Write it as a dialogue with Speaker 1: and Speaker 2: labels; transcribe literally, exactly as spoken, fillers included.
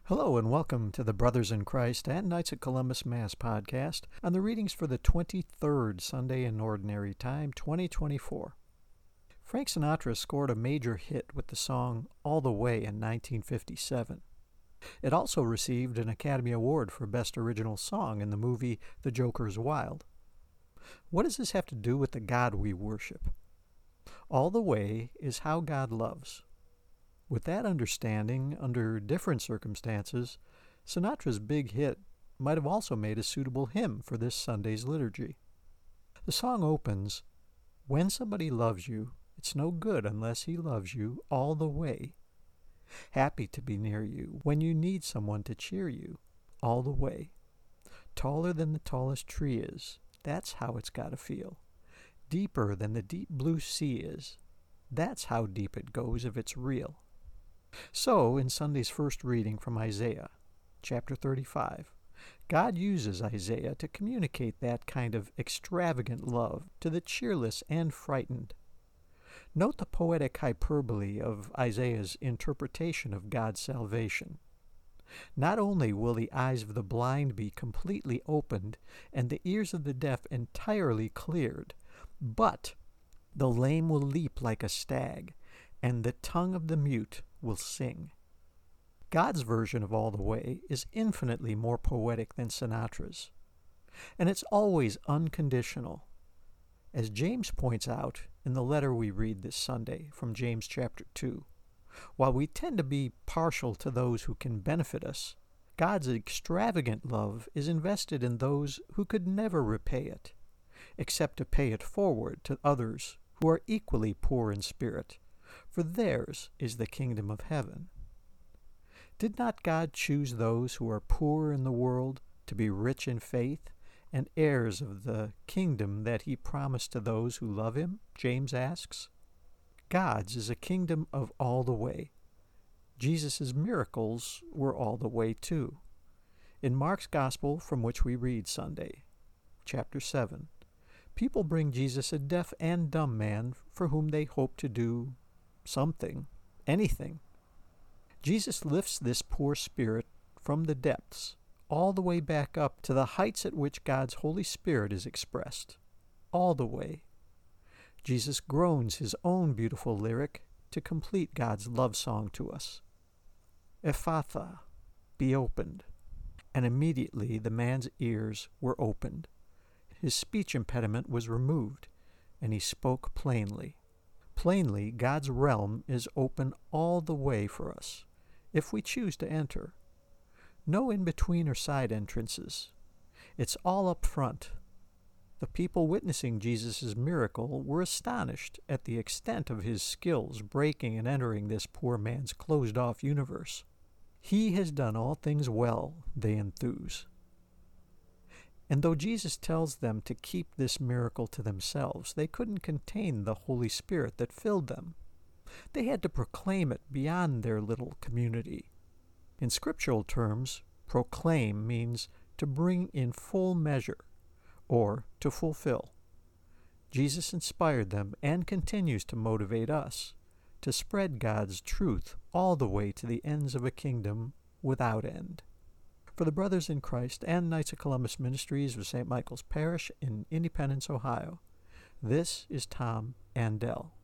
Speaker 1: Hello and welcome to the Brothers in Christ and Knights of Columbus Mass podcast on the readings for the twenty-third Sunday in Ordinary Time, twenty twenty-four. Frank Sinatra scored a major hit with the song All the Way in nineteen fifty-seven. It also received an Academy Award for Best Original Song in the movie The Joker's Wild. What does this have to do with the God we worship? All the way is how God loves. With that understanding, under different circumstances, Sinatra's big hit might have also made a suitable hymn for this Sunday's liturgy. The song opens, "When somebody loves you, it's no good unless he loves you all the way. Happy to be near you when you need someone to cheer you all the way. Taller than the tallest tree is, that's how it's got to feel. Deeper than the deep blue sea is, that's how deep it goes if it's real." So, in Sunday's first reading from Isaiah, chapter thirty-five, God uses Isaiah to communicate that kind of extravagant love to the cheerless and frightened. Note the poetic hyperbole of Isaiah's interpretation of God's salvation. Not only will the eyes of the blind be completely opened and the ears of the deaf entirely cleared, but the lame will leap like a stag, and the tongue of the mute will sing. God's version of All the Way is infinitely more poetic than Sinatra's, and it's always unconditional. As James points out in the letter we read this Sunday from James chapter two, while we tend to be partial to those who can benefit us, God's extravagant love is invested in those who could never repay it, except to pay it forward to others who are equally poor in spirit, for theirs is the kingdom of heaven. Did not God choose those who are poor in the world to be rich in faith and heirs of the kingdom that he promised to those who love him? James asks. God's is a kingdom of all the way. Jesus' miracles were all the way too. In Mark's Gospel, from which we read Sunday, chapter seven, people bring Jesus a deaf and dumb man for whom they hope to do something, anything. Jesus lifts this poor spirit from the depths all the way back up to the heights at which God's Holy Spirit is expressed. All the way. Jesus groans his own beautiful lyric to complete God's love song to us. Ephphatha, be opened. And immediately the man's ears were opened. His speech impediment was removed, and he spoke plainly. Plainly, God's realm is open all the way for us, if we choose to enter. No in-between or side entrances. It's all up front. The people witnessing Jesus' miracle were astonished at the extent of his skills breaking and entering this poor man's closed-off universe. He has done all things well, they enthuse. And though Jesus tells them to keep this miracle to themselves, they couldn't contain the Holy Spirit that filled them. They had to proclaim it beyond their little community. In scriptural terms, proclaim means to bring in full measure, or to fulfill. Jesus inspired them and continues to motivate us to spread God's truth all the way to the ends of a kingdom without end. For the Brothers in Christ and Knights of Columbus Ministries of Saint Michael's Parish in Independence, Ohio, this is Tom Andell.